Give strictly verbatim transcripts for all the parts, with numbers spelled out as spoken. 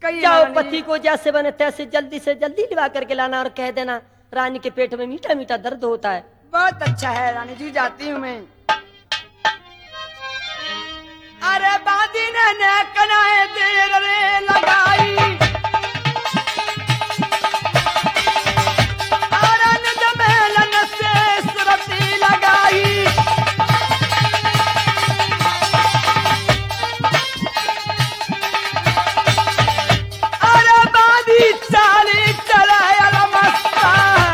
जाओ पति को जैसे बने तैसे जल्दी से जल्दी लिवा करके लाना और कह देना रानी के पेट में मीठा मीठा दर्द होता है। बहुत अच्छा है रानी जी, जाती हूँ मैं। अरे बादी ने कनाए देर रे लगाई, आरन जमेलन से सुरती लगाई, अरे बादी चाली चले अलमस्ता,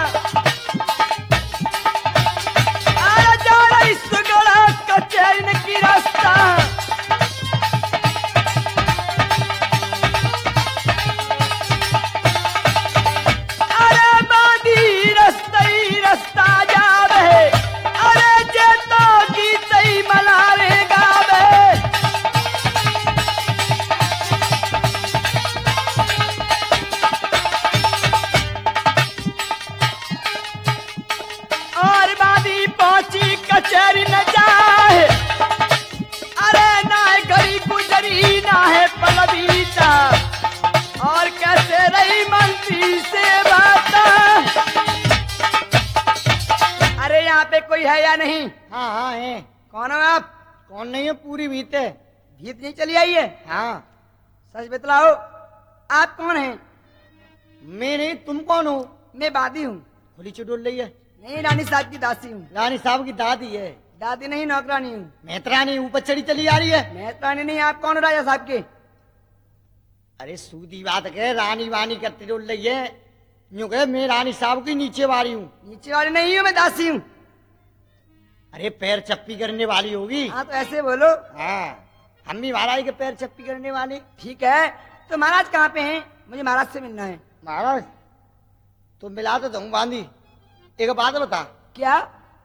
अरे जाड़ा इस गड़ा कचैन की रास्ता, कचहरी न जाए, अरे ना है गरी गुजरी ना है पलबीता, और कैसे रही मंत्री से बात। अरे यहाँ पे कोई है या नहीं? हाँ हाँ है। कौन हो आप? कौन नहीं है, पूरी भीत है। भीत नहीं चली आई है? हाँ। सच बतलाओ आप कौन हैं? मैं नहीं, तुम कौन हो? मैं बादी हूँ। खुली चुडोल रही है? नहीं, रानी साहब की दासी हूँ। रानी साहब की दादी है? दादी नहीं, नौकरानी हूँ। मेहतरानी ऊपर चढ़ी चली आ रही है। मेहतरानी नहीं, आप कौन हो राजा साहब के? अरे सूदी बात कह, रानी वानी करती डोल रही है। यूँ कहे मैं रानी साहब की नीचे वाली हूँ। नीचे वाली नहीं हूँ, मैं दासी हूँ। अरे पैर चप्पी करने वाली होगी। हाँ तो ऐसे बोलो। हाँ, हम भी महाराज के पैर चप्पी करने वाले। ठीक है, तो महाराज कहाँ पे हैं? मुझे महाराज से मिलना है। महाराज तो मिला तो दूँ बांधी। एक बात बता। क्या?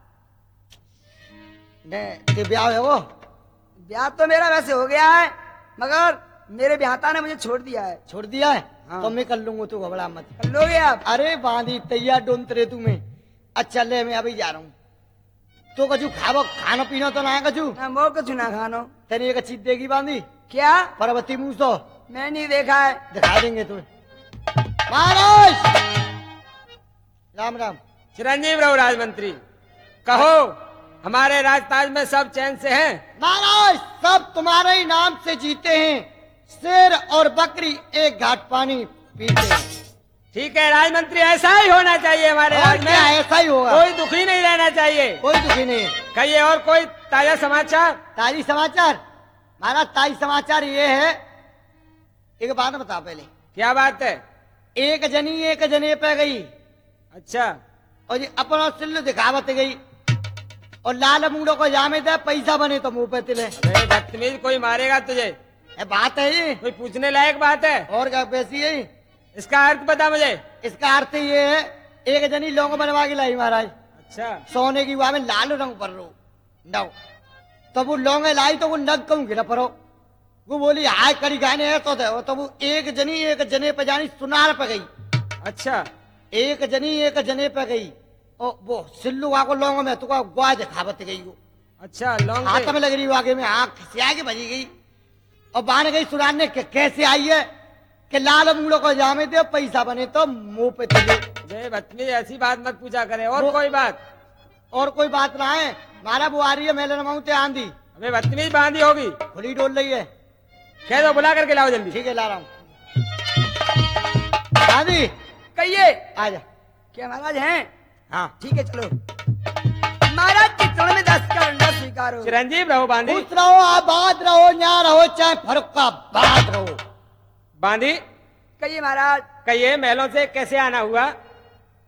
ने ब्याह है वो? ब्याह तो मेरा वैसे हो गया है, मगर मेरे ब्याहता ने मुझे छोड़ दिया है। छोड़ दिया है? हाँ। तो मैं कर लूंगा, तू घबरा मत। कर लोगे आप? अरे बांधी तैयार डोंत रे तुम्हें। अच्छा ले, मैं अभी जा रहा हूँ। तो कछु खावो, खाना पीना तो ना है कछु? ना वो कुछ ना खानो। तेरी एक चीज देगी बांधी? क्या? पर्वती मुँह तो मैं नहीं देखा है। दिखा देंगे तुम्हें। महाराज राम राम। चिरंजीव रहो राजमंत्री। कहो, हमारे राजताज में सब चैन से हैं? महाराज सब तुम्हारे ही नाम से जीते हैं। शेर और बकरी एक घाट पानी पीते हैं। ठीक है राजमंत्री, ऐसा ही होना चाहिए हमारे और राज में। क्या ऐसा ही होगा? कोई दुखी नहीं रहना चाहिए। कोई दुखी नहीं है। कहिए और कोई ताजा समाचार? ताजी समाचार? महाराज ताजी समाचार ये है, एक बात बता पहले। क्या बात है? एक जनी एक जने पे गई। अच्छा। और ये अपना सिल्ल दिखावत गई, और लाल मुंडो को जामे दे पैसा बने तो मुंह पे तिले। अरे बदतमीज, कोई मारेगा तुझे? ये बात है ये? कोई पूछने लायक बात है? और क्या पैसी है? इसका अर्थ बता मुझे। इसका अर्थ ये है, एक जनी लोग बनवा के लाई महाराज। अच्छा। सोने की हुआ में लाल रंग पर रो नौ, तब वो लौंगे लाई तो वो नग कहूँ गिरा परो। वो बोली हाय करी गाने है तो दे, तो वो एक जनी एक जने पे जानी सुनार पे गई। अच्छा। एक जनी एक जने पे गई, और वो सिल्लू आको लौंग में तो गुआ दिखावत गई वो। अच्छा, लौंग हाथ में लग रही आगे में, आँख से आगे भजी गई, और बान गई सुनारने के कैसे आई है कि लाल मुंडो को जामे दे पैसा बने तो मुंह पे तिले। जय बदतमीज, ऐसी बात मत पूछा करे। और कोई बात? और कोई बात ना है। मारा वो आ रही है मेले नमाऊते आंधी। अबे बदतमीज, बांधी होगी। खुली डोल रही है। कह दो बुला करके लाओ जल्दी। ठीक है ला रहा हूँ। आंधी कहिए। आजा। क्या महाराज हैं? हाँ ठीक है चलो। महाराज के चरण में दस का दंडा स्वीकार हो। चिरंजीव रहो बांधी। खुश रहो, आबाद रहो, न्याय रहो, चाहे फर्क का बात रहो। बांधी कहिए महाराज। कहिए, महलों से कैसे आना हुआ?